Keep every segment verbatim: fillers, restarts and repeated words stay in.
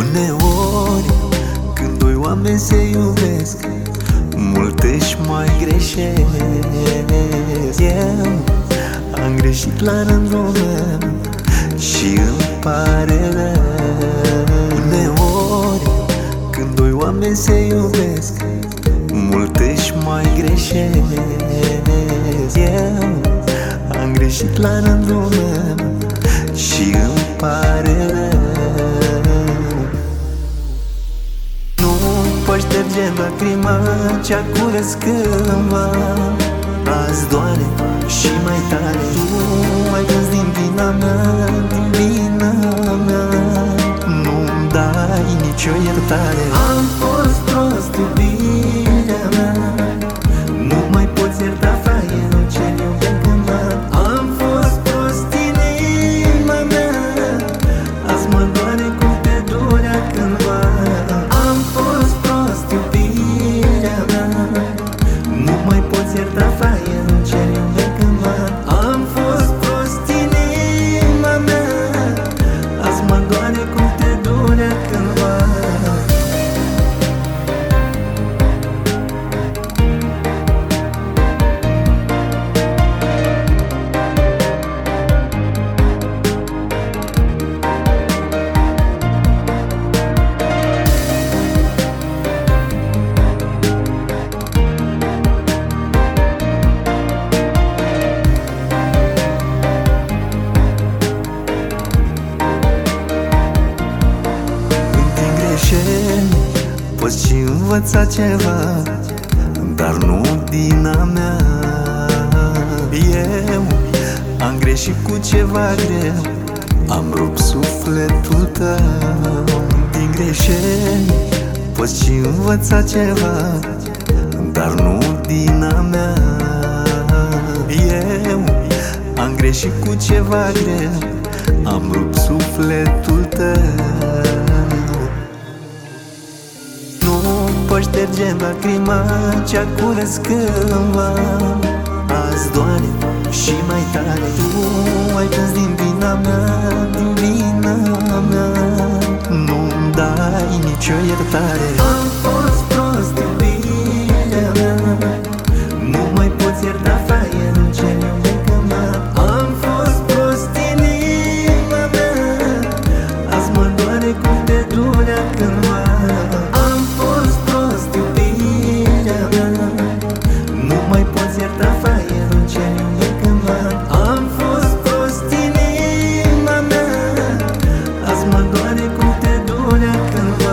Uneori, când doi oameni se iubesc, mult își mai greșesc. Eu am greșit la rândul meu și îmi pare rău. Uneori, când doi oameni se iubesc, mult își mai greșesc. Eu am greșit la rândul meu și îmi pare rău. Nu poți șterge lacrima ce-a curs cândva. Azi doare și mai tare. Tu ai plâns din vina mea, din vina mea. Nu-mi dai nicio iertare. Am fost prost, iubirea mea. Nu mai poți ierta fraierul ce-l iubea cândva. Am fost prost, inima mea. Azi mă doare cum te durea cândva. Am fost prost, iubirea mea. Nu mai poți ierta fraierul ce-l iubea cândva. Am fost prost, inima mea. Azi mă doare cum te durea cândva. Poți și învăța ceva, dar nu din a mea. Eu am greșit cu ceva greu, am rupt sufletul tău. Din greșeli poți și învăța ceva, dar nu din a mea. Eu am greșit cu ceva greu, am rupt sufletul tău. Poți șterge lacrima ce-a curs cândva. Azi doare și mai tare. Tu ai plâns din vina mea, din vina mea. Nu-mi dai nicio iertare. Am fost prost, iubirea mea. Nu mai poți ierta fraierul ce-l iubea cândva. Am fost prost, inima mea. Azi mă doare cum te durea cândva. Nu mai poți ierta fraierul ce-l iubea cândva. Am fost prost, inima mea. Azi mă doare cum te durea cândva.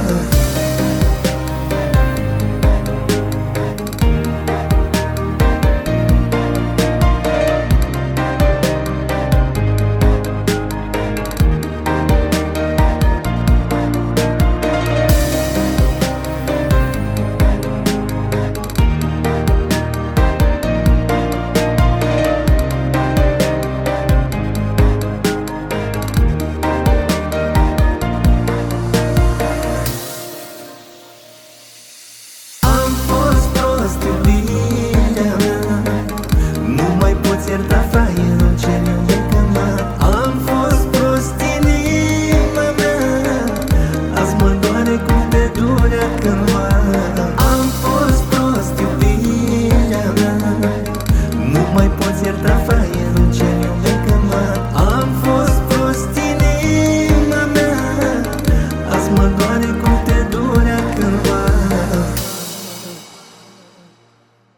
Ierta fraierul ce-l iubea cândva. Am fost prost, inima mea. Azi mă doare cum te durea cândva. Am fost prost, iubirea mea. Nu mai poți ierta fraierul ce-l iubea cândva. Am fost prost, inima mea. Azi mă doare cum